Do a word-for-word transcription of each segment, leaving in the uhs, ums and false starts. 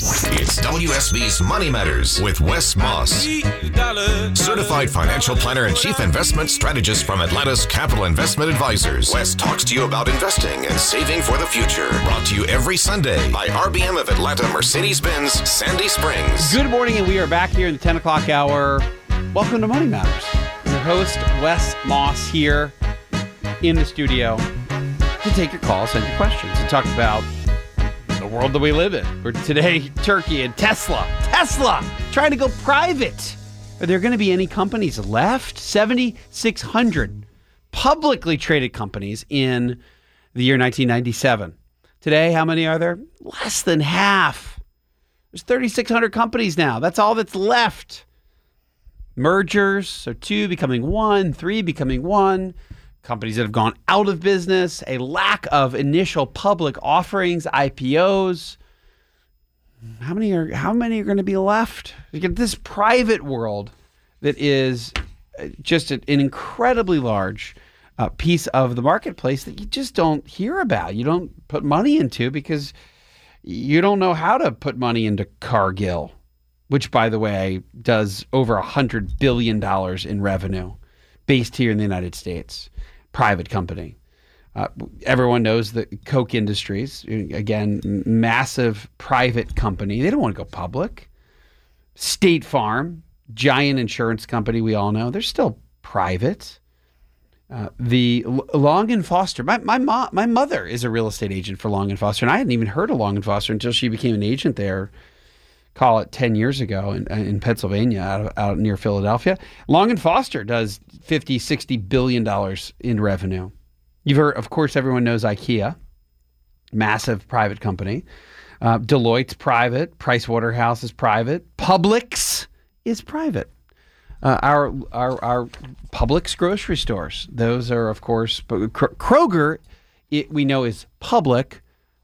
It's W S B's Money Matters with Wes Moss, certified financial planner and chief investment strategist from Atlanta's Capital Investment Advisors. Wes talks to you about investing and saving for the future. Brought to you every Sunday by R B M of Atlanta Mercedes-Benz Sandy Springs. Good morning, and we are back here in the ten o'clock hour. Welcome to Money Matters. Your host, Wes Moss, here in the studio to take your calls and your questions and talk about the world that we live in. For today, Turkey and Tesla. Tesla trying to go private. Are there going to be any companies left? seven thousand six hundred publicly traded companies in the year nineteen ninety-seven. Today, how many are there? Less than half. There's three thousand six hundred companies now. That's all that's left. Mergers, so two becoming one, three becoming one. Companies that have gone out of business, a lack of initial public offerings, I P Os. How many are how many are going to be left? You get this private world that is just an incredibly large uh, piece of the marketplace that you just don't hear about. You don't put money into because you don't know how to put money into Cargill, which, by the way, does over one hundred billion dollars in revenue based here in the United States. Private company. Uh, everyone knows the Koch Industries, again, massive private company. They don't want to go public. State Farm, giant insurance company we all know, they're still private. Uh, the Long and Foster, my my mom, my mother is a real estate agent for Long and Foster, and I hadn't even heard of Long and Foster until she became an agent there. Call it ten years ago in, in Pennsylvania, out, of, out near Philadelphia. Long and Foster does fifty, sixty billion dollars in revenue. You've heard, of course, everyone knows IKEA, massive private company. Uh, Deloitte's private. Pricewaterhouse is private. Publix is private. Uh, our, our our Publix grocery stores, those are, of course, Kroger, it, we know, is public.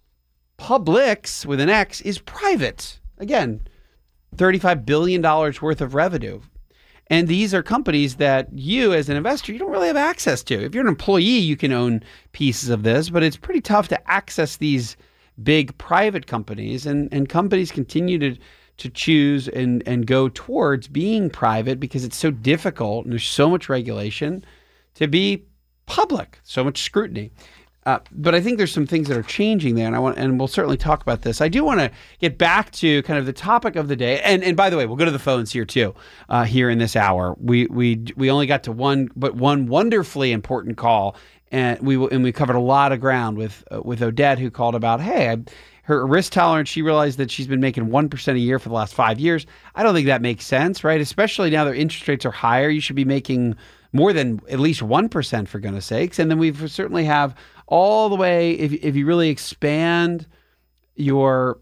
Publix, with an X, is private. Again, thirty-five billion dollars worth of revenue. And these are companies that you, as an investor, you don't really have access to. If you're an employee, you can own pieces of this, but it's pretty tough to access these big private companies. And, and companies continue to, to choose and, and go towards being private because it's so difficult and there's so much regulation to be public, so much scrutiny. Uh, but I think there's some things that are changing there, and I want, and we'll certainly talk about this. I do want to get back to kind of the topic of the day, and and by the way, we'll go to the phones here too. Uh, here in this hour, we we we only got to one, but one wonderfully important call, and we and we covered a lot of ground with uh, with Odette, who called about, hey, I, her risk tolerance. She realized that she's been making one percent a year for the last five years. I don't think that makes sense, right? Especially now that interest rates are higher, you should be making more than at least one percent, for goodness sakes. And then we certainly have all the way, if, if you really expand your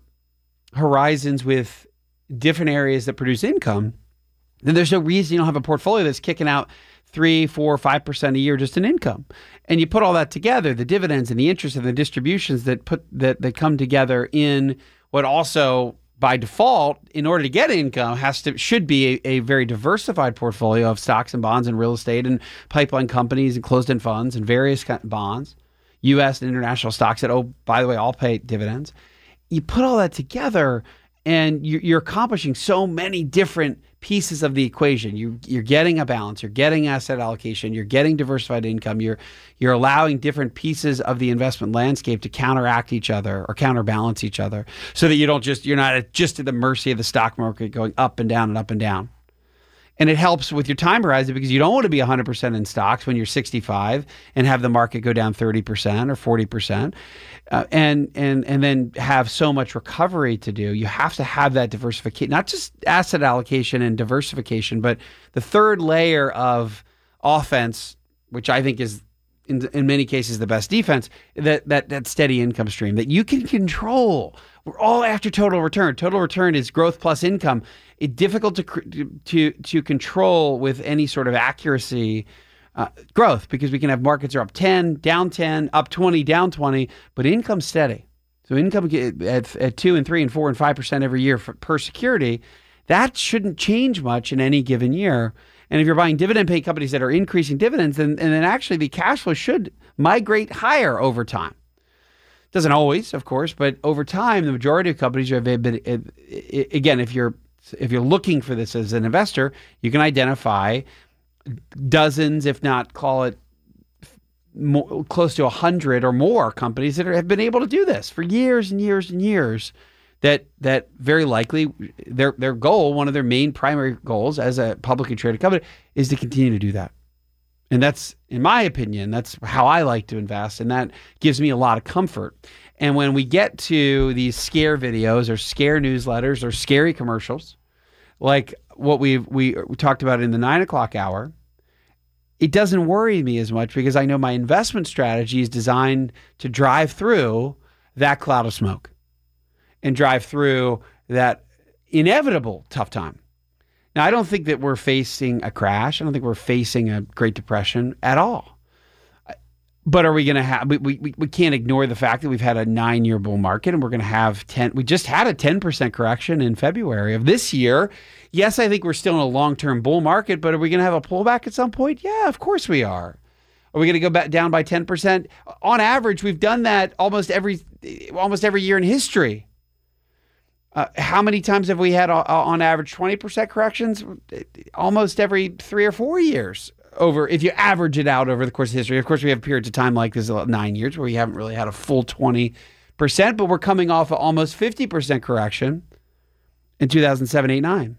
horizons with different areas that produce income, then there's no reason you don't have a portfolio that's kicking out three, four, five percent a year just in income. And you put all that together, the dividends and the interest and the distributions that put that, that come together in what also, by default, in order to get income, has to should be a, a very diversified portfolio of stocks and bonds and real estate and pipeline companies and closed-end funds and various kind of bonds, U S and international stocks that, oh, by the way, all pay dividends. You put all that together, and you're, you're accomplishing so many different pieces of the equation. You, you're getting a balance. You're getting asset allocation. You're getting diversified income. You're you're allowing different pieces of the investment landscape to counteract each other or counterbalance each other, so that you don't just you're not at, just at the mercy of the stock market going up and down and up and down. And it helps with your time horizon because you don't want to be one hundred percent in stocks when you're sixty-five and have the market go down thirty percent or forty percent, uh, and and and then have so much recovery to do. You have to have that diversification, not just asset allocation and diversification, but the third layer of offense, which I think is in in many cases the best defense, that that that steady income stream that you can control. We're all after total return. Total return is growth plus income. It's difficult to to to control with any sort of accuracy uh, growth, because we can have markets are up ten, down ten, up twenty, down twenty, but income's steady. So income at, at two and three and four and five percent every year for, per security, that shouldn't change much in any given year. And if you're buying dividend-paying companies that are increasing dividends, then and then actually the cash flow should migrate higher over time. Doesn't always, of course, but over time, the majority of companies have been, again, if you're if you're looking for this as an investor, you can identify dozens, if not call it more, close to a hundred or more companies that are, have been able to do this for years and years and years. That that very likely their their goal, one of their main primary goals as a publicly traded company, is to continue to do that. And that's, in my opinion, that's how I like to invest, and that gives me a lot of comfort. And when we get to these scare videos or scare newsletters or scary commercials, like what we've, we we talked about in the nine o'clock hour, it doesn't worry me as much because I know my investment strategy is designed to drive through that cloud of smoke and drive through that inevitable tough time. Now, I don't think that we're facing a crash. I don't think we're facing a Great Depression at all. But are we going to have, we, we, we can't ignore the fact that we've had a nine-year bull market and we're going to have ten, we just had a ten percent correction in February of this year. Yes, I think we're still in a long-term bull market, but are we going to have a pullback at some point? Yeah, of course we are. Are we going to go back down by ten percent? On average, we've done that almost every, almost every year in history. Uh, how many times have we had uh, on average twenty percent corrections? Almost every three or four years over, if you average it out over the course of history. Of course, we have periods of time like this, nine years, where we haven't really had a full twenty percent, but we're coming off of almost fifty percent correction in two thousand seven, eight, nine.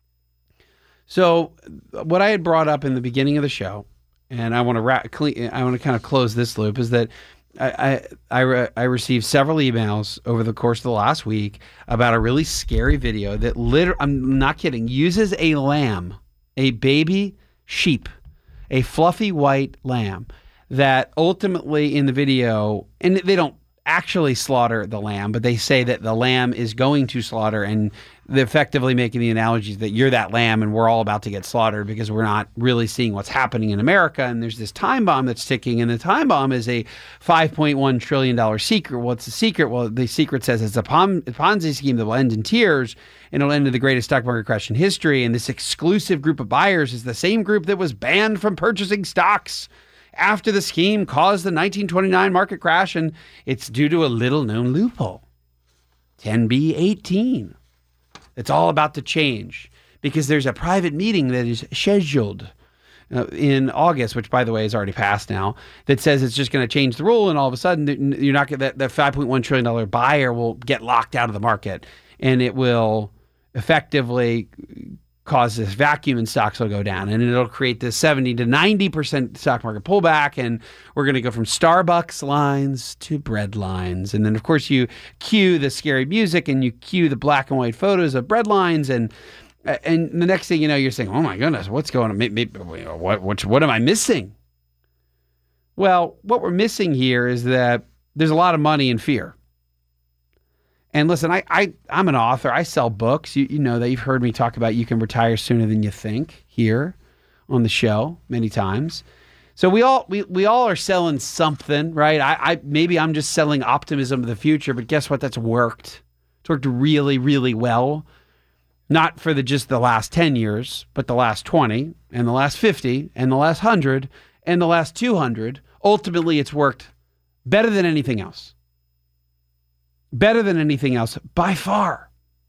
So what I had brought up in the beginning of the show, and I want to ra- clean, I want to kind of close this loop, is that I I I, re- I received several emails over the course of the last week about a really scary video that literally, I'm not kidding, uses a lamb, a baby sheep, a fluffy white lamb that ultimately in the video, and they don't actually slaughter the lamb, but they say that the lamb is going to slaughter, and they're effectively making the analogy that you're that lamb and we're all about to get slaughtered because we're not really seeing what's happening in America. And there's this time bomb that's ticking, and the time bomb is a five point one trillion dollars secret. What's the secret? Well, the secret says it's a Ponzi scheme that will end in tears, and it'll end in the greatest stock market crash in history. And this exclusive group of buyers is the same group that was banned from purchasing stocks after the scheme caused the nineteen twenty-nine market crash, and it's due to a little-known loophole, ten B eighteen. It's all about to change because there's a private meeting that is scheduled uh, in August, which, by the way, is already passed now, that says it's just going to change the rule, and all of a sudden, you're not gonna, that that five point one trillion dollars buyer will get locked out of the market, and it will effectively cause this vacuum and stocks will go down, and it'll create this seventy to ninety percent stock market pullback, and we're going to go from Starbucks lines to bread lines. And then, of course, you cue the scary music and you cue the black and white photos of bread lines, and and the next thing you know, you're saying, oh my goodness, what's going on? Maybe, what, what, what am I missing? Well, what we're missing here is that there's a lot of money in fear. And listen, I, I, I'm an author. I sell books. You, you know that. You've heard me talk about You Can Retire Sooner Than You Think here on the show many times. So we all we, we all are selling something, right? I, I maybe I'm just selling optimism of the future, but guess what? That's worked. It's worked really, really well. Not for the just the last ten years, but the last twenty and the last fifty and the last one hundred and the last two hundred. Ultimately, it's worked better than anything else. Better than anything else, by far.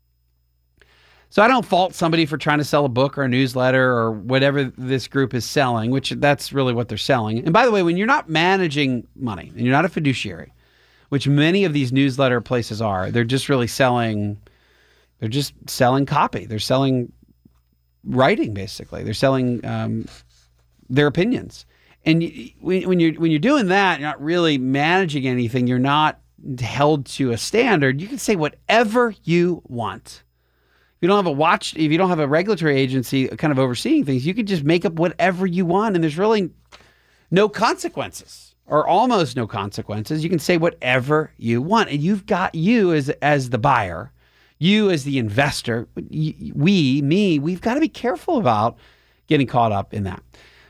So I don't fault somebody for trying to sell a book or a newsletter or whatever this group is selling, which that's really what they're selling. And by the way, when you're not managing money and you're not a fiduciary, which many of these newsletter places are, they're just really selling, they're just selling copy. They're selling writing, basically. They're selling um, their opinions. And you, when, when you're when you're doing that, you're not really managing anything. You're not held to a standard. You can say whatever you want. If you don't have a watch, if you don't have a regulatory agency kind of overseeing things, you can just make up whatever you want, and there's really no consequences, or almost no consequences. You can say whatever you want, and you've got you as as the buyer, you as the investor, we, me, we've got to be careful about getting caught up in that.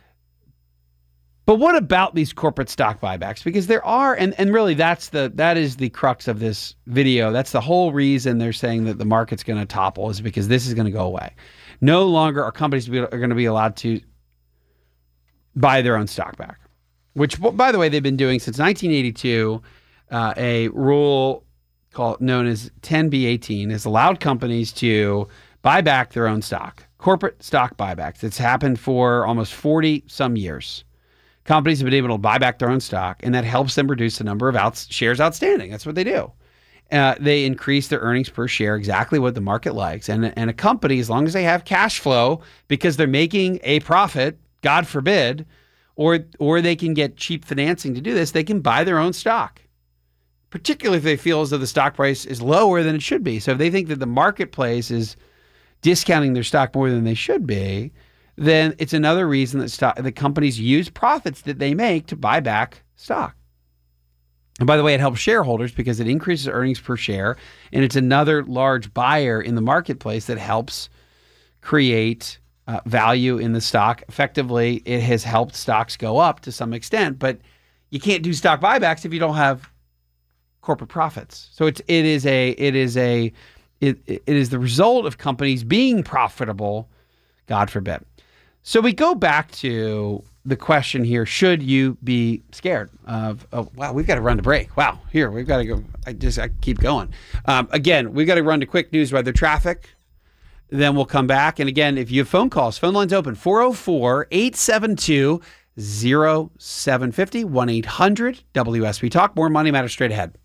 But what about these corporate stock buybacks? Because there are, and, and really that's the that is the crux of this video. That's the whole reason they're saying that the market's going to topple, is because this is going to go away. No longer are companies are going to be allowed to buy their own stock back, which, by the way, they've been doing since nineteen eighty-two. uh, a rule called known as ten B eighteen has allowed companies to buy back their own stock, corporate stock buybacks. It's happened for almost forty some years. Companies have been able to buy back their own stock, and that helps them reduce the number of outs- shares outstanding. That's what they do. Uh, they increase their earnings per share, exactly what the market likes. And, and a company, as long as they have cash flow because they're making a profit, God forbid, or or they can get cheap financing to do this, they can buy their own stock, particularly if they feel as though the stock price is lower than it should be. So if they think that the marketplace is discounting their stock more than they should be, then it's another reason that stock, the companies use profits that they make to buy back stock. And by the way, it helps shareholders because it increases earnings per share, and it's another large buyer in the marketplace that helps create uh, value in the stock. Effectively, it has helped stocks go up to some extent, but you can't do stock buybacks if you don't have corporate profits. So it's it is a it is a it, it is the result of companies being profitable, God forbid. So we go back to the question here: should you be scared of? Oh, wow, we've got to run to break. Wow, here we've got to go. I just I keep going. Um, again, we've got to run to quick news, weather, traffic. Then we'll come back. And again, if you have phone calls, phone lines open: four oh four, eight seven two, oh seven five oh, one eight hundred W S B Talk. More Money Matters straight ahead.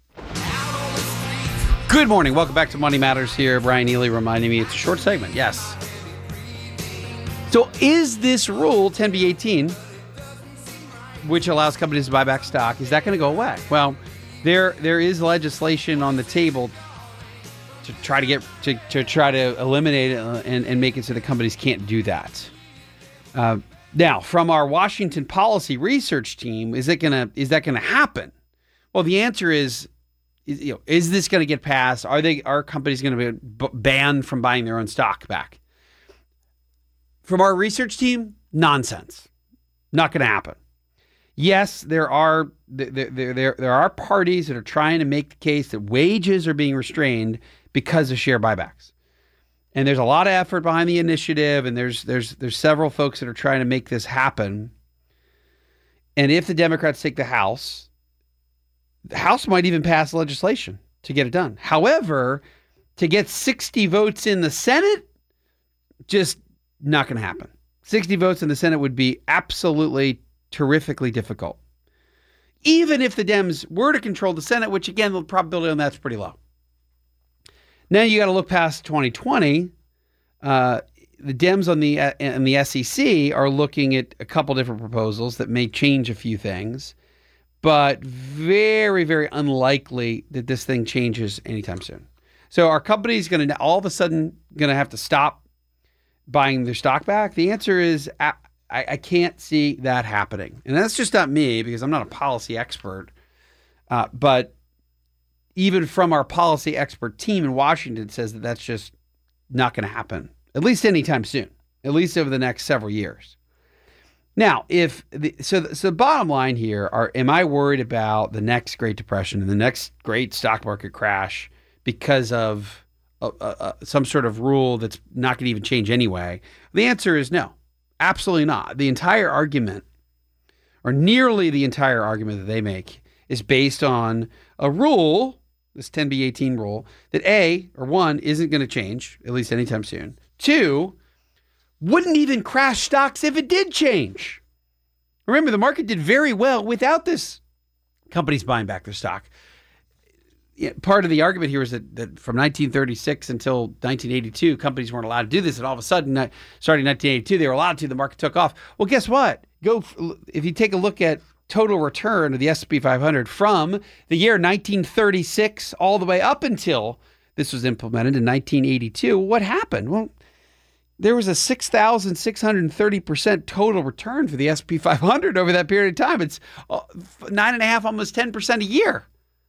Good morning. Welcome back to Money Matters here. Brian Ely reminding me it's a short segment. Yes. So is this rule ten B eighteen, which allows companies to buy back stock, is that going to go away? Well, there there is legislation on the table to try to get to, to try to eliminate it and, and make it so the companies can't do that. Uh, now, from our Washington policy research team, is it gonna is that going to happen? Well, the answer is, is you know, is this going to get passed? Are they are companies going to be b- banned from buying their own stock back? From our research team, nonsense. Not going to happen. Yes, there are there, there, there, there are parties that are trying to make the case that wages are being restrained because of share buybacks. And there's a lot of effort behind the initiative, and there's there's there's several folks that are trying to make this happen. And if the Democrats take the House, the House might even pass legislation to get it done. However, to get sixty votes in the Senate, just not going to happen. sixty votes in the Senate would be absolutely terrifically difficult. Even if the Dems were to control the Senate, which again, the probability on that's pretty low. Now you got to look past twenty twenty. Uh, the Dems on the uh, and the S E C are looking at a couple different proposals that may change a few things, but very, very unlikely that this thing changes anytime soon. So are companies going to all of a sudden going to have to stop buying their stock back? The answer is I, I can't see that happening. And that's just not me because I'm not a policy expert. Uh, but even from our policy expert team in Washington says that that's just not going to happen, at least anytime soon, at least over the next several years. Now, if the, so, the, so the bottom line here are, am I worried about the next Great Depression and the next great stock market crash because of Uh, uh, some sort of rule that's not going to even change anyway? The answer is no, absolutely not. The entire argument, or nearly the entire argument that they make, is based on a rule, this ten B eighteen rule, that A, or one, isn't going to change, at least anytime soon. Two, wouldn't even crash stocks if it did change. Remember, the market did very well without this companies buying back their stock. Part of the argument here is that, that from nineteen thirty-six until nineteen eighty-two, companies weren't allowed to do this. And all of a sudden, starting in nineteen eighty-two, they were allowed to. The market took off. Well, guess what? Go if you take a look at total return of the S and P five hundred from the year nineteen thirty-six all the way up until this was implemented in nineteen eighty-two. What happened? Well, there was a six thousand six hundred thirty percent total return for the S and P five hundred over that period of time. It's nine and a half, almost ten percent a year,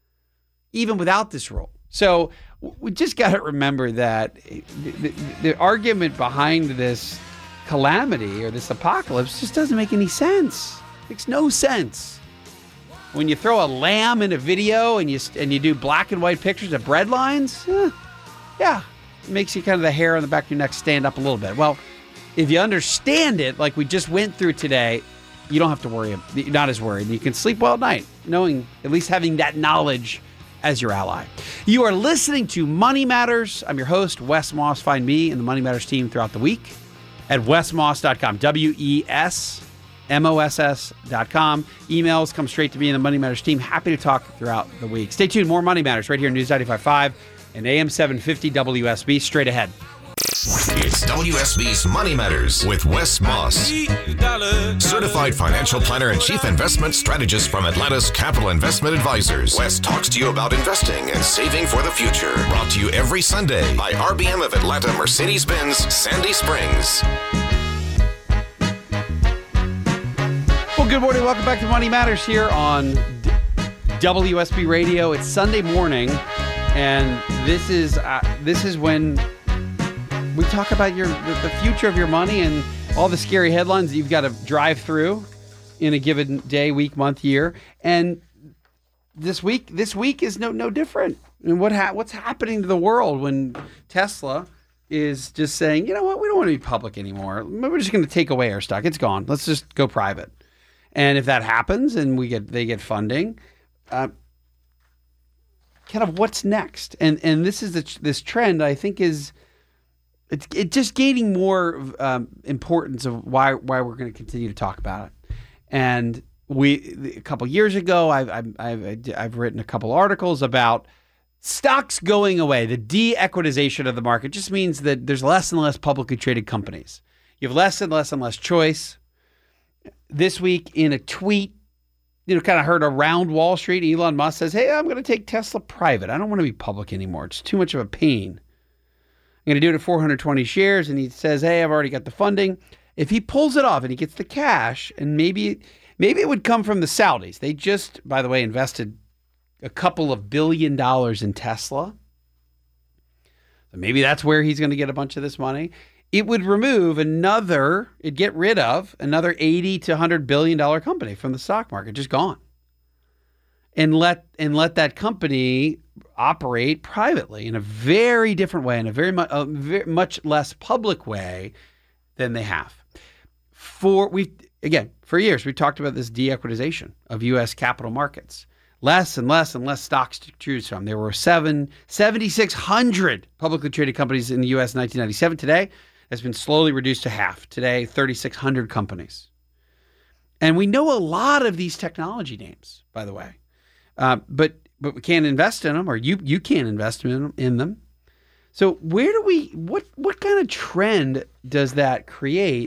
even without this rule. So we just got to remember that the, the, the argument behind this calamity or this apocalypse just doesn't make any sense. It makes no sense. When you throw a lamb in a video and you and you do black and white pictures of bread lines, eh, yeah, it makes you kind of the hair on the back of your neck stand up a little bit. Well, if you understand it like we just went through today, you don't have to worry, you're not as worried. You can sleep well at night, knowing, at least having that knowledge as your ally. You are listening to Money Matters. I'm your host, Wes Moss. Find me and the Money Matters team throughout the week at wes moss dot com, W E S M O S S dot com. Emails come straight to me and the Money Matters team. Happy to talk throughout the week. Stay tuned. More Money Matters right here on News ninety-five point five and A M seven fifty W S B. Straight ahead. It's W S B's Money Matters with Wes Moss, certified financial planner and chief investment strategist from Atlanta's Capital Investment Advisors. Wes talks to you about investing and saving for the future. Brought to you every Sunday by R B M of Atlanta Mercedes-Benz Sandy Springs. Well, good morning. Welcome back to Money Matters here on W S B Radio. It's Sunday morning, and this is uh, this is when we talk about your the, the future of your money and all the scary headlines that you've got to drive through in a given day, week, month, year. And this week, this week is no no different. And what ha- what's happening to the world when Tesla is just saying, you know what, we don't want to be public anymore. We're just going to take away our stock. It's gone. Let's just go private. And if that happens and we get they get funding, uh, kind of what's next? And and this is the, this trend I think is. It's it just gaining more um, importance of why why we're going to continue to talk about it. And we a couple years ago, I've I've I've, I've written a couple articles about stocks going away. The de-equitization of the market just means that there's less and less publicly traded companies. You have less and less and less choice. This week, in a tweet, you know, kind of heard around Wall Street, Elon Musk says, "Hey, I'm going to take Tesla private. I don't want to be public anymore. It's too much of a pain. I'm going to do it at four hundred twenty shares." And he says, hey, I've already got the funding. If he pulls it off and he gets the cash, and maybe maybe it would come from the Saudis. They just, by the way, invested a couple of billion dollars in Tesla. So maybe that's where he's going to get a bunch of this money. It would remove another, it'd get rid of another eighty to one hundred billion dollars company from the stock market, just gone. And let and let that company operate privately in a very different way, in a very much, a very much less public way than they have. For we again, for years we talked about this de-equitization of U S capital markets. Less and less and less stocks to choose from. There were seven, seven thousand six hundred publicly traded companies in the U S in nineteen ninety-seven. Today, has been slowly reduced to half. Today, three thousand six hundred companies. And we know a lot of these technology names, by the way. Uh, but but we can't invest in them, or you you can't invest in, in them. So where do we, what what kind of trend does that create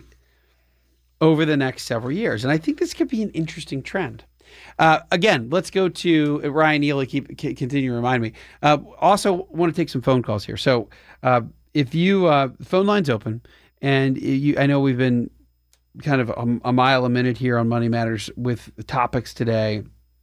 over the next several years? And I think this could be an interesting trend. Uh, again, let's go to Ryan Neely. Keep continue to remind me. Uh, also, want to take some phone calls here. So uh, if you uh, phone line's open, and you, I know we've been kind of a, a mile a minute here on Money Matters with the topics today.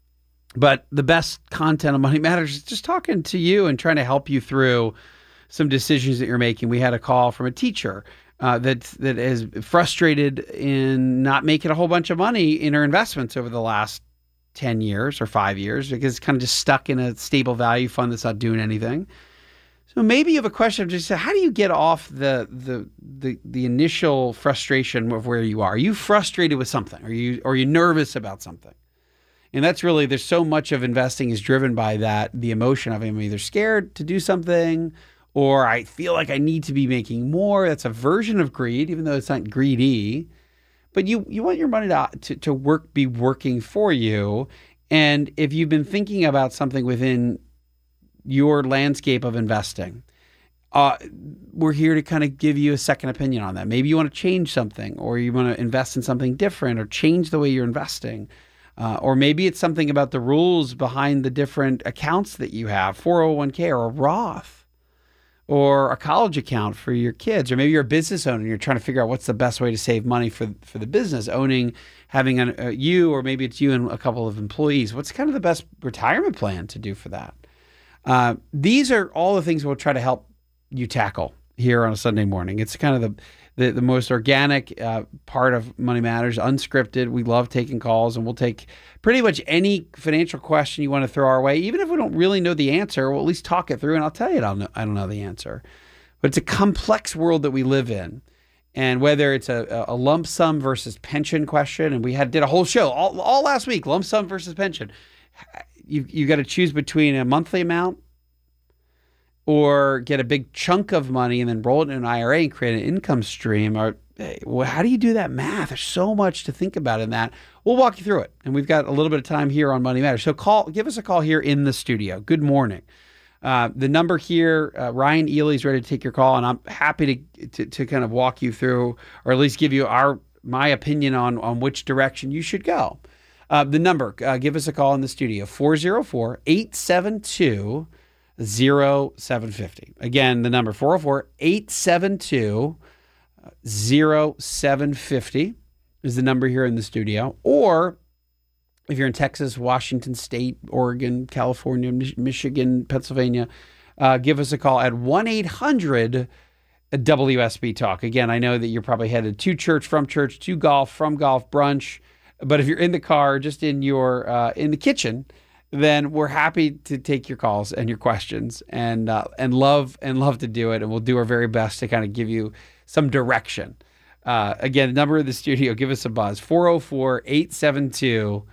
But the best content on Money Matters is just talking to you and trying to help you through some decisions that you're making. We had a call from a teacher uh, that that is frustrated in not making a whole bunch of money in her investments over the last ten years or five years because it's kind of just stuck in a stable value fund that's not doing anything. So maybe you have a question of just how do you get off the the the, the initial frustration of where you are? Are you frustrated with something? Are you are you nervous about something? And that's really, there's so much of investing is driven by that, the emotion of I'm either scared to do something or I feel like I need to be making more. That's a version of greed, even though it's not greedy. But you you want your money to, to, to work, be working for you. And if you've been thinking about something within your landscape of investing, uh, we're here to kind of give you a second opinion on that. Maybe you want to change something, or you want to invest in something different, or change the way you're investing. Uh, or maybe it's something about the rules behind the different accounts that you have, four oh one k or a Roth or a college account for your kids. Or maybe you're a business owner and you're trying to figure out what's the best way to save money for, for the business, owning, having an, uh, you, or maybe it's you and a couple of employees. What's kind of the best retirement plan to do for that? Uh, these are all the things we'll try to help you tackle here on a Sunday morning. It's kind of the The, the most organic uh, part of Money Matters, unscripted. We love taking calls, and we'll take pretty much any financial question you want to throw our way. Even if we don't really know the answer, we'll at least talk it through, and I'll tell you I don't know, I don't know the answer. But it's a complex world that we live in, And whether it's a, a lump sum versus pension question, and we had did a whole show all, all last week, lump sum versus pension. You you got to choose between a monthly amount or get a big chunk of money and then roll it in an I R A and create an income stream. Or well, how do you do that math? There's so much to think about in that. We'll walk you through it. And we've got a little bit of time here on Money Matters. So call, give us a call here in the studio. Good morning. Uh, the number here, uh, Ryan Ely is ready to take your call, and I'm happy to, to to kind of walk you through, or at least give you our my opinion on, on which direction you should go. Uh, the number, uh, give us a call in the studio, four oh four, eight seven two, oh seven five oh. Again, the number, four oh four, eight seven two, oh seven five oh is the number here in the studio. Or if you're in Texas, Washington State, Oregon, California, Mich- Michigan, Pennsylvania, uh, give us a call at one eight hundred W S B Talk. Again, I know that you're probably headed to church, from church, to golf, from golf, brunch. But if you're in the car, just in your uh, in the kitchen, then we're happy to take your calls and your questions, and uh, and love and love to do it. And we'll do our very best to kind of give you some direction. Uh, again, the number of the studio, give us a buzz, four oh four, eight seven two,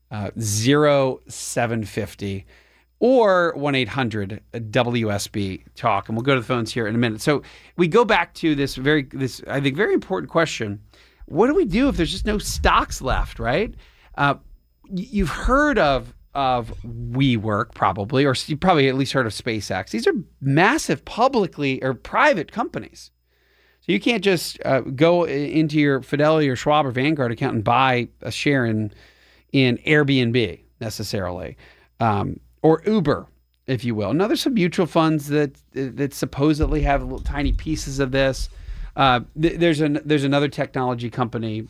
oh seven five oh, or one eight hundred W S B Talk. And we'll go to the phones here in a minute. So we go back to this very, this I think, very important question. What do we do if there's just no stocks left, right? Uh, you've heard of of WeWork probably, or you probably at least heard of SpaceX. These are massive publicly or private companies. So you can't just uh, go into your Fidelity or Schwab or Vanguard account and buy a share in in Airbnb necessarily, um, or Uber, if you will. Now, there's some mutual funds that that supposedly have little tiny pieces of this. Uh, th- there's an there's another technology company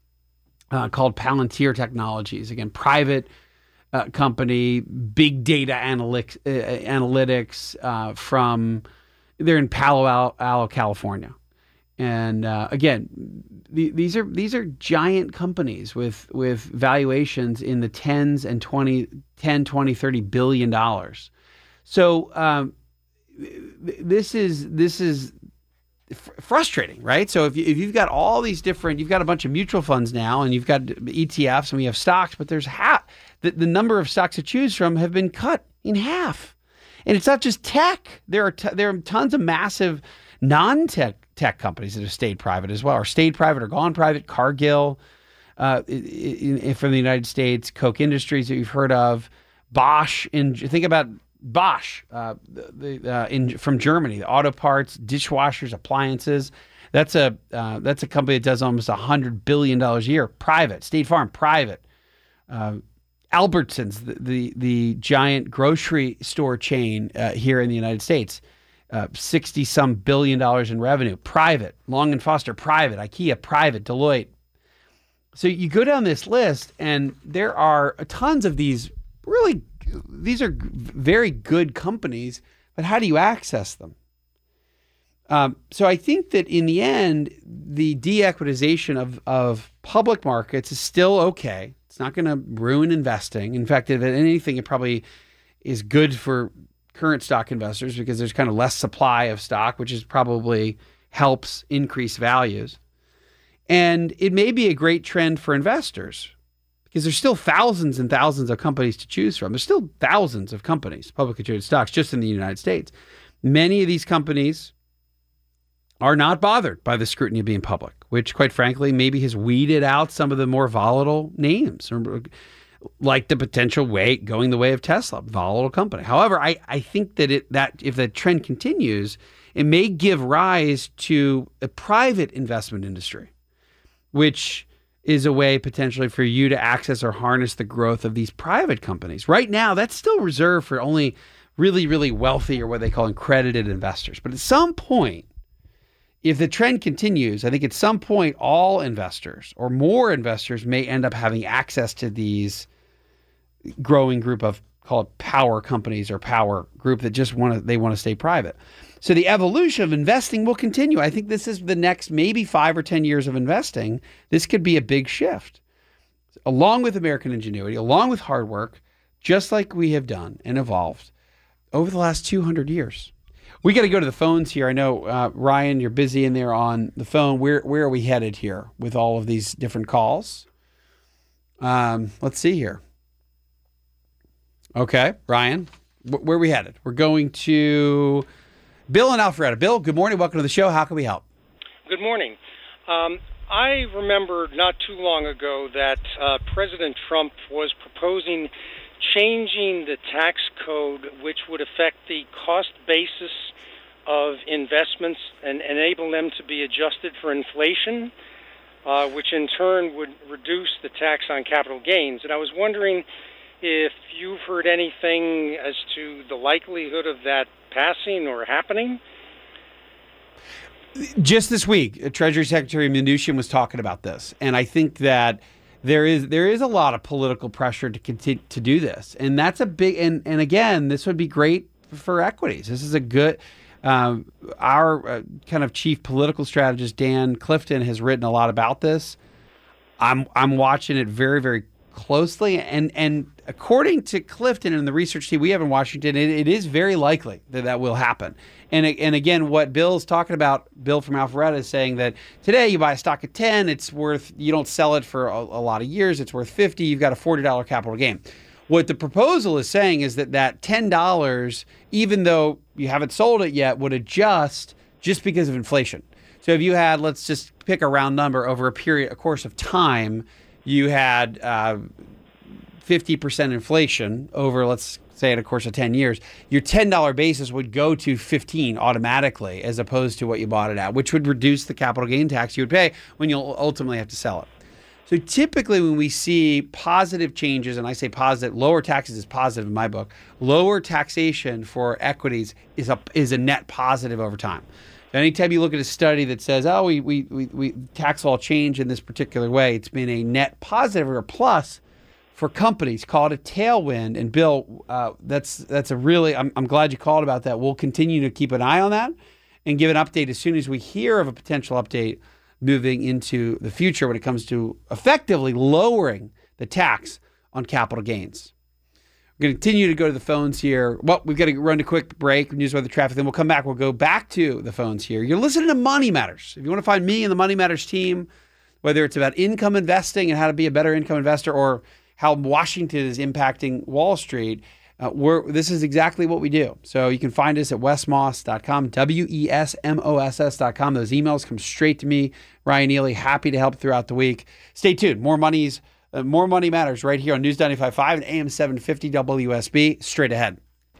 uh, called Palantir Technologies. Again, private uh, company, big data analytics uh, analytics uh, from they're in Palo Alto, California. And uh, again, the, these are these are giant companies with with valuations in the tens and twenty, ten, twenty, thirty billion dollars. So um, this is this is f- frustrating, right? So if you, if you've got all these different, you've got a bunch of mutual funds now, and you've got E T Fs, and we have stocks, but there's half the, the number of stocks to choose from have been cut in half. And it's not just tech. There are t- there are tons of massive non-tech tech companies that have stayed private as well, or stayed private or gone private. Cargill uh, in, in, from the United States, Koch Industries that you've heard of, Bosch. In think about Bosch uh, the, the, uh, in from Germany, the auto parts, dishwashers, appliances. That's a uh, that's a company that does almost a hundred billion dollars a year. Private. State Farm, private. Uh, Albertsons, the, the the giant grocery store chain uh, here in the United States. Uh, sixty some billion dollars in revenue, private. Long and Foster, private. IKEA, private. Deloitte. So you go down this list, and there are tons of these really, these are very good companies, but how do you access them? Um, so I think that in the end, the de-equitization of, of public markets is still okay. It's not going to ruin investing. In fact, if anything, it probably is good for current stock investors because there's kind of less supply of stock, which is probably helps increase values. And it may be a great trend for investors because there's still thousands and thousands of companies to choose from. There's still thousands of companies, publicly traded stocks, just in the United States. Many of these companies are not bothered by the scrutiny of being public, which quite frankly, maybe has weeded out some of the more volatile names, like the potential way going the way of Tesla, volatile company. However, I, I think that it that if that trend continues, it may give rise to a private investment industry, which is a way potentially for you to access or harness the growth of these private companies. Right now, that's still reserved for only really, really wealthy or what they call accredited investors. But at some point, if the trend continues, I think at some point all investors or more investors may end up having access to these growing group of, call it power companies or power group that just want to, they want to stay private. So the evolution of investing will continue. I think this is the next maybe five or ten years of investing. This could be a big shift. Along with American ingenuity, along with hard work, just like we have done and evolved over the last two hundred years. We got to go to the phones here. I know, uh, Ryan, you're busy in there on the phone. Where where are we headed here with all of these different calls? Um, let's see here. Okay, Ryan, wh- where are we headed? We're going to Bill and Alpharetta. Bill, good morning. Welcome to the show. How can we help? Good morning. Um, I remember not too long ago that uh, President Trump was proposing changing the tax code, which would affect the cost basis of investments and enable them to be adjusted for inflation, uh, which in turn would reduce the tax on capital gains. And I was wondering if you've heard anything as to the likelihood of that passing or happening. Just this week, Treasury Secretary Mnuchin was talking about this, and I think that there is there is a lot of political pressure to continue to do this, and that's a big and and again, this would be great for equities. This is a good. Um, our uh, kind of chief political strategist Dan Clifton has written a lot about this. I'm I'm watching it very very closely, and and according to Clifton and the research team we have in Washington, it, it is very likely that that will happen. And and again, what Bill's talking about, Bill from Alpharetta, is saying that today you buy a stock at ten, it's worth, you don't sell it for a, a lot of years, it's worth fifty, you've got a forty dollars capital gain. What the proposal is saying is that that ten dollars, even though you haven't sold it yet, would adjust just because of inflation. So if you had, let's just pick a round number, over a period, a course of time, you had uh, fifty percent inflation over, let's say, in a course of ten years, your ten dollars basis would go to fifteen automatically as opposed to what you bought it at, which would reduce the capital gain tax you would pay when you'll ultimately have to sell it. So typically when we see positive changes, and I say positive, lower taxes is positive in my book, lower taxation for equities is a, is a net positive over time. Anytime you look at a study that says, oh, we, we, we, we tax law change in this particular way, it's been a net positive or a plus for companies. Call it a tailwind. And Bill, uh, that's that's a really, I'm, I'm glad you called about that. We'll continue to keep an eye on that and give an update as soon as we hear of a potential update moving into the future when it comes to effectively lowering the tax on capital gains. We're going to continue to go to the phones here. Well, we've got to run a quick break, news, weather, traffic, then we'll come back. We'll go back to the phones here. You're listening to Money Matters. If you want to find me and the Money Matters team, whether it's about income investing and how to be a better income investor or how Washington is impacting Wall Street, uh, we're, this is exactly what we do. So you can find us at wes moss dot com, W E S M O S S dot com. Those emails come straight to me, Ryan Neely. Happy to help throughout the week. Stay tuned. More money's Uh, more Money Matters right here on News ninety-five point five and A M seven fifty W S B. Straight ahead.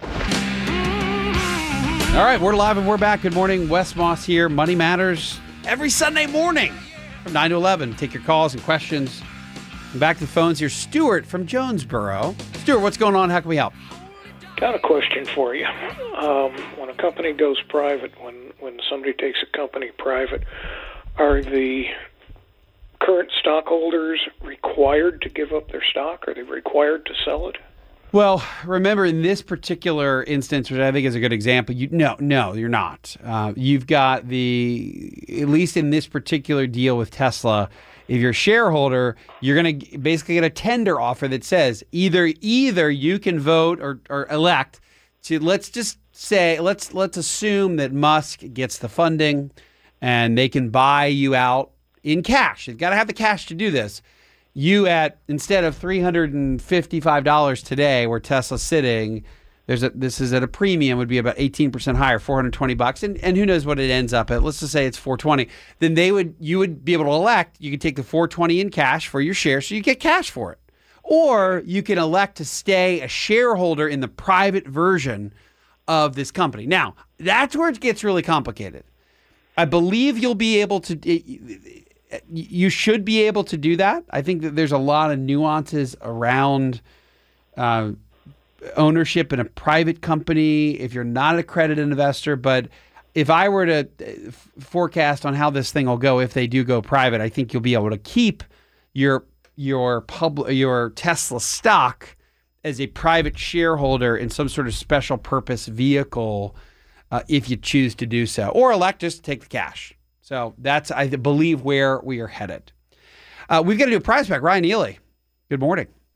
All right, we're live and we're back. Good morning. Wes Moss here. Money Matters every Sunday morning from nine to eleven. Take your calls and questions. And back to the phones. Here's Stuart from Jonesboro. Stuart, what's going on? How can we help? Got a question for you. Um, when a company goes private, when, when somebody takes a company private, are the current stockholders required to give up their stock? Are they required to sell it? Well, remember in this particular instance, which I think is a good example, you no, no, you're not. Uh, you've got the, at least in this particular deal with Tesla, if you're a shareholder, you're going to basically get a tender offer that says either either you can vote or, or elect to, let's just say, let's let's assume that Musk gets the funding and they can buy you out in cash. You've got to have the cash to do this. You at, instead of three hundred fifty-five dollars today where Tesla's sitting, there's a, this is at a premium, would be about eighteen percent higher, four hundred twenty bucks. And, and who knows what it ends up at. Let's just say it's four twenty. Then they would, you would be able to elect, you could take the four twenty in cash for your share, so you get cash for it. Or you can elect to stay a shareholder in the private version of this company. Now, that's where it gets really complicated. I believe you'll be able to, you should be able to do that. I think that there's a lot of nuances around uh, ownership in a private company if you're not an accredited investor. But if I were to forecast on how this thing will go, if they do go private, I think you'll be able to keep your your pub, your Tesla stock as a private shareholder in some sort of special purpose vehicle uh, if you choose to do so, or elect just to take the cash. So that's, I believe, where we are headed. Uh, we've got to do a prize pack. Ryan Neely, good morning.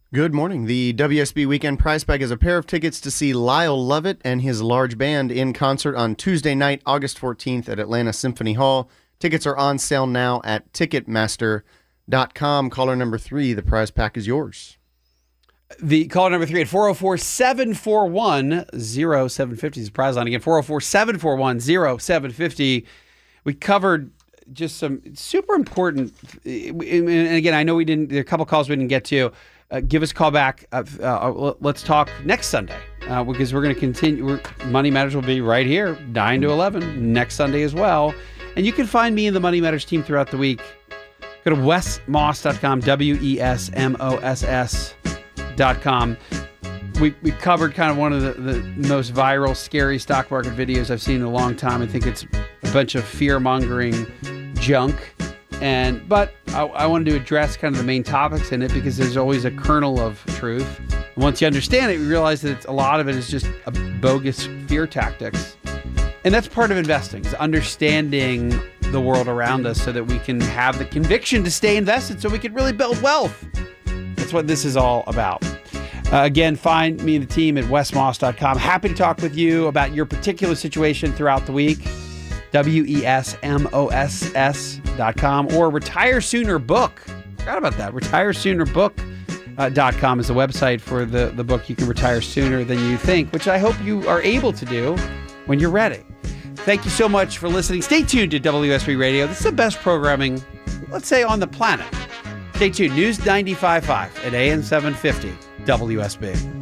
Good morning. The W S B Weekend Prize Bag is a pair of tickets to see Lyle Lovett and his large band in concert on Tuesday night, August fourteenth at Atlanta Symphony Hall. Tickets are on sale now at Ticketmaster dot com. Caller number three, the prize pack is yours. The caller number three at four oh four, seven four one, oh seven five oh is the prize line. Again, four oh four, seven four one, oh seven five oh. We covered just some super important, and again, I know we didn't, there are a couple calls we didn't get to. Uh, give us a call back. Uh, uh, let's talk next Sunday uh, because we're going to continue. We're, Money Matters will be right here, nine to eleven, next Sunday as well. And you can find me and the Money Matters team throughout the week. Go to wes moss dot com, W E S M O S S dot com. We, we covered kind of one of the, the most viral, scary stock market videos I've seen in a long time. I think it's a bunch of fear-mongering junk. And but I, I wanted to address kind of the main topics in it because there's always a kernel of truth. And once you understand it, you realize that it's, a lot of it is just a bogus fear tactics. And that's part of investing, is understanding the world around us so that we can have the conviction to stay invested so we can really build wealth. That's what this is all about. Uh, again, find me and the team at wes moss dot com. Happy to talk with you about your particular situation throughout the week. W E S M O S S dot com or Retire Sooner Book. Forgot about that. retire sooner book dot com is the website for the, the book. You can retire sooner than you think, which I hope you are able to do when you're ready. Thank you so much for listening. Stay tuned to W S B Radio. This is the best programming, let's say, on the planet. Stay tuned. News ninety-five point five at A M seven fifty W S B.